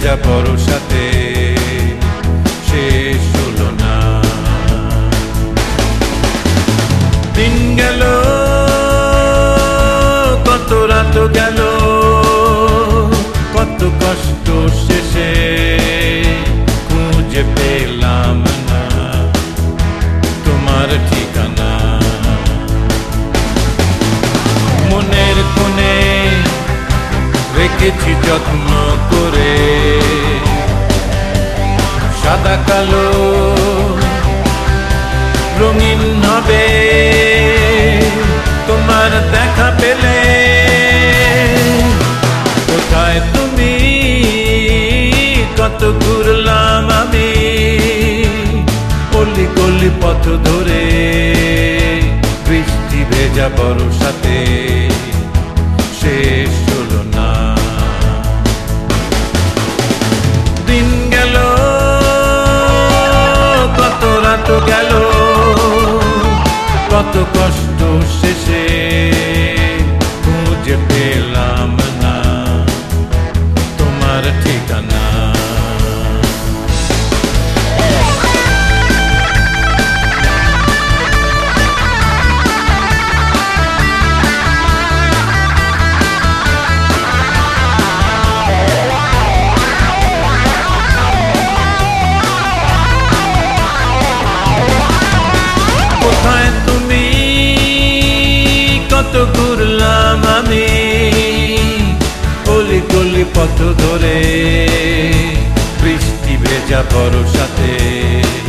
ভেজা বর্ষাতে শেষ হলো না। দিন গেল, কত রাত গেল, কত কষ্ট শেষে খুঁজে পেলাম না তোমার ঠিকানা। মনের কোণে রেখেছি যত্ন করে, সাদা কালো রঙিন হবে তোমার দেখা পেলে। কোথায় তুমি, কত ঘুরলাম আমি অলি গলি পথ ধরে, বৃষ্টি ভেজা বর্ষাতে শেষ হলো না। দিন গেল, কত রাত গেল, কত কষ্ট শেষে খুঁজে পেলাম না তোমার ঠিকানা। কোথায় তুমি, কত ঘুরলাম আমি গলি গলি পথ ধরে, বৃষ্টি ভেজা বর্ষাতে